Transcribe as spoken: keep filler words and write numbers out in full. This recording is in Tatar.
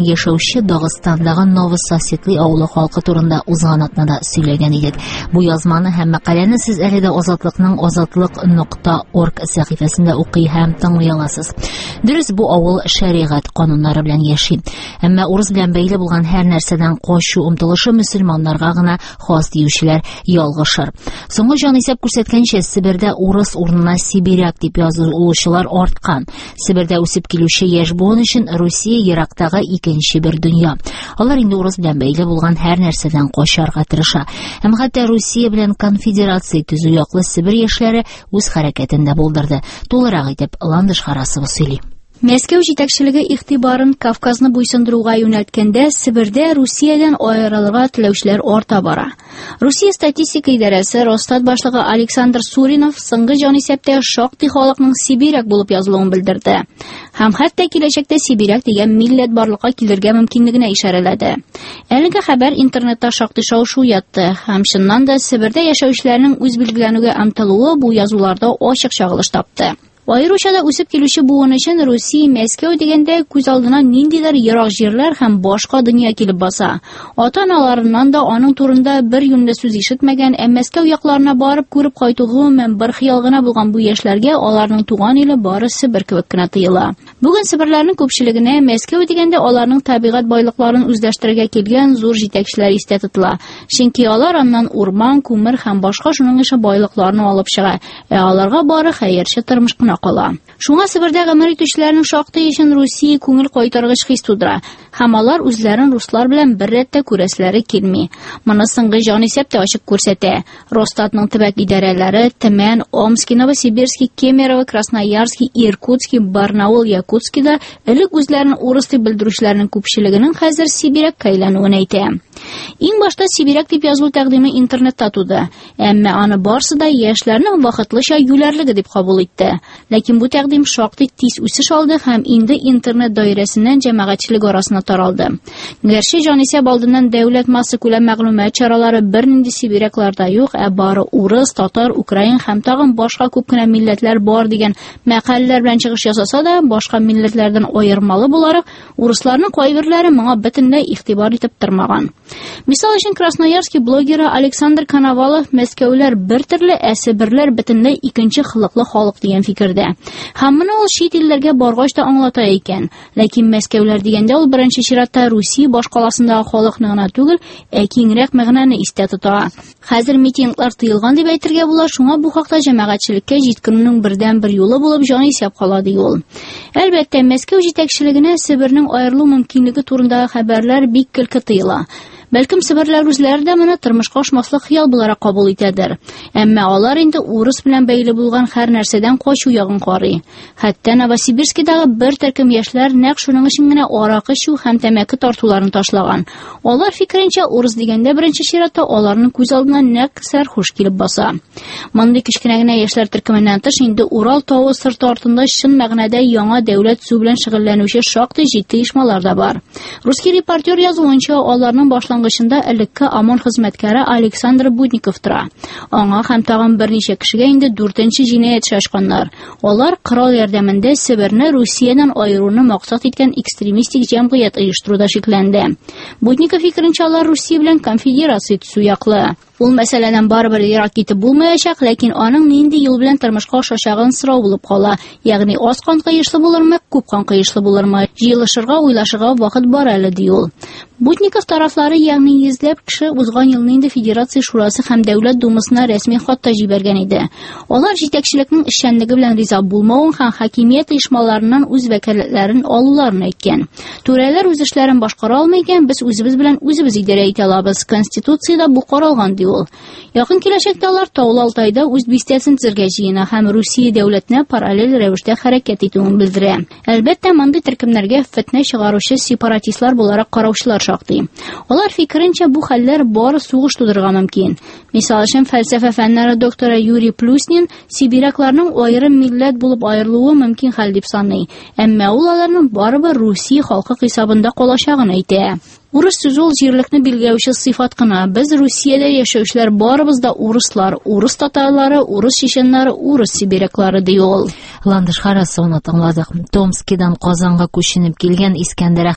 яшәүче Дагыстандагы Новососедлы авылы халкы турында узган атнада сөйләгән идек. Бу язманы һәм мәкаләне сез әле дә Азатлыкның азатлык нокта орг сәхифәсендә укый һәм тыңлый аласыз. Дөрес, бу авыл шәригать кануннары белән яши. Әмма урыс белән бәйле булган һәр нәрсәдән качу омтылышы мөселманнарга гына хас диючеләр ялгышыр. Соңгы җанисәп күрсәткәнчә, Себердә урыс урынына сибиряк дип язылучылар арткан. Себердә үсеп килүче яшь буын өчен Русия ерактагы икенче бер дөнья. Алар инде урыс белән бәйле булган һәр нәрсәдән качарга тырыша. Һәм хәтта Русия белән конфедерация төзү яклы Себер яшьләре үз хәрәкәтен дә булдырды. Тулырак итеп Ландыш Харасова сөйли. Мәскәү җитәкчелеге игътибарын Кавказны буйсындыруга юнәлткәндә, Себердә Русиядән аерылырга теләүчеләр арта бара. Русия статистика идарәсе Росстат башлыгы Александр Суринов соңгы җанисәптә шактый халыкның сибиряк булып язылуын белдерде. Һәм хәтта киләчәктә сибиряк дигән милләт барлыкка килергә мөмкинлегенә ишарәләде. Әлеге хәбәр интернетта шактый шау-шу ятты, һәм чыннан да Себердә яшәүчеләрнең үз билгеләнүгә омтылуы бу язуларда ачык чагылыш тапты. Аеруча да үсеп килүче буын өчен Русия Мәскәү дигәндә күз алдына ниндидер ерак җирләр һәм башка дөнья килеп баса. Ата-аналарыннан да аның турында бер юньле сүз ишетмәгән, ә Мәскәү якларына барып күреп кайту гомумән бер хыял гына булган бу яшьләргә аларның туган иле бары Себер кебек кенә тоела. Бүген Себерләрнең күпчелегенә Мәскәү дигәндә аларның табигать байлыкларын үзләштерергә килгән зур җитәкчеләр истә тотыла. Чөнки алар аннан урман, күмер һәм башка шуның ише байлыкларны алып чыга, ә аларга бары хәерче тормыш кала. Шуңа Себердә гомер итүчеләрнең шактый өчен Русия күңел кайтаргыч хис тудыра, һәм алар үзләрен руслар белән бер рәттә күрәселәре килми. Моны соңгы җанисәп тә ачык күрсәтә. Росстатның төбәк идарәләре Төмән, Омский, Новосибирский, Кемерово, Красноярский, Иркутский, Барнаул, Якутскида элек үзләрен урыс дип белдерүчеләрнең күпчелегенең хәзер сибирякка әйләнүен әйтә. Иң башта сибиряк дип язылу тәкъдиме интернетта туды, әмма аны барсы да яшьләрнең вакытлыча юләрлеге дип кабул итте. Ләкин бу тәкъдим шактый тиз үсеш алды һәм инде интернет даирәсеннән җәмәгатьчелек арасына таралды. Гәрчә җанисәп алдыннан дәүләт масса күләм мәгълүмат чаралары бернинди сибирякларда юк, ә бары урыс, татар, украин һәм тагын башка күп кенә милләтләр бар дигән мәкаләләр белән чыгыш ясаса да, башка милләтләрдән аермалы буларак, урысларның кайберләре моңа бөтенләй игътибар итеп тормаган. Мисал өчен Красноярский блогеры Александр Коновалов Мәскәүләр бер төрле, ә Себерләр бөтенләй икенче хылыклы халык дигән фикердә. Һәм моны ул чит илләргә баргач та аңлата икән. Ләкин Мәскәүләр дигәндә ул беренче чиратта Русия башкаласындагы халыкны гына түгел, ә киңрәк мәгънәне истә тота. Хәзер митинглар тыелган дип әйтергә була, шуңа бу хакта җәмәгатьчелеккә җиткерүнең бердән бер юлы булып җанисәп кала ди ул. Әлбәттә, Мәскәү җитәкчелегенә Себернең аерылу мөмкинлеге турындагы хәбәрләр бик көлке тоела. Бәлкем Себерләр үзләре дә моны тормышка ашмаслык хыял буларак кабул итәдер. Әмма алар инде урыс белән бәйле булган һәр нәрсәдән качу ягын карый. Хәтта Новосибирскидагы бер төркем яшьләр нәкъ шуның өчен генә аракы чу һәм тәмәке тартуларын ташлаган. Алар фикеренчә, урыс дигәндә беренче чиратта аларның күз алдына нәкъ сәрхуш килеп баса. Мондый кечкенә генә яшьләр төркеменнән тыш инде Урал тауы сырты артында чын мәгънәдә яңа дәүләт су белән шөгыльләнүче шактый җитди оешмалар да бар. Русский репортер язуынча, аларның башлангыч Аңгышында элекке ОМОН хезмәткәре Александр Будников тора. Аңа һәм тагын берничә кешегә инде дүртенче җинаять эше ачканнар. Алар корал ярдәмендә Себерне Русиядән аеруны максат иткән экстремистик җәмгыять оештыруда шикләнде. Будников фикеренчә, алар Русия белән конфедерация төзү яклы. Ул мәсьәләдән барыбер ерак китеп булмаячак, ләкин аның нинди юл белән тормышка ашачагын сорау булып кала. Ягъни аз кан кыешлы булырмы, күп кан кыешлы булырмы? Җыелышырга, уйлашырга вакыт бар әле ди ул. Будников тарафлары, ягъни йөзләп кеше узган елны инде Федерация шурасы һәм Дәүләт думасына рәсми хат та җибәргән иде. Алар җитәкчелекнең эшчәнлеге белән риза булмавын һәм хакимият оешмаларыннан үз вәкаләтләрен алуларын әйткән. Түрәләр үз эшләрен башкара алмый икән, без үзебез белән үзебез идарә итә алабыз. Конституциядә бу каралган ди ул. Якын киләчәктә алар Таулы Алтайда үз бистәсен төзергә җыена һәм Русия дәүләтенә параллель рәвештә хәрәкәт итүен белдерә. Әлбәттә, мондый төркемнәргә фетнә чыгаручы сепаратистлар буларак караучылар шактый. Алар фикеренчә, бу хәлләр бары сугыш тудырырга мөмкин. Мисал өчен, фәлсәфә фәннәре докторы Юрий Плюснин сибирякларның аерым милләт булып аерылуы мөмкин хәл дип саный. Әмма ул аларның барыбер Русия халкы хисабында калачагын әйтә. Урыс сүзе ул җирлекне билгеләүче сыйфат кына. Без Русиядә яшәүчеләр барыбыз да урыслар, урыс татарлары, урыс чеченнары, урыс сибиряклары ди ул. Ландыш Харасованы тыңладык. Томскидан Казанга күченеп килгән Искәндәр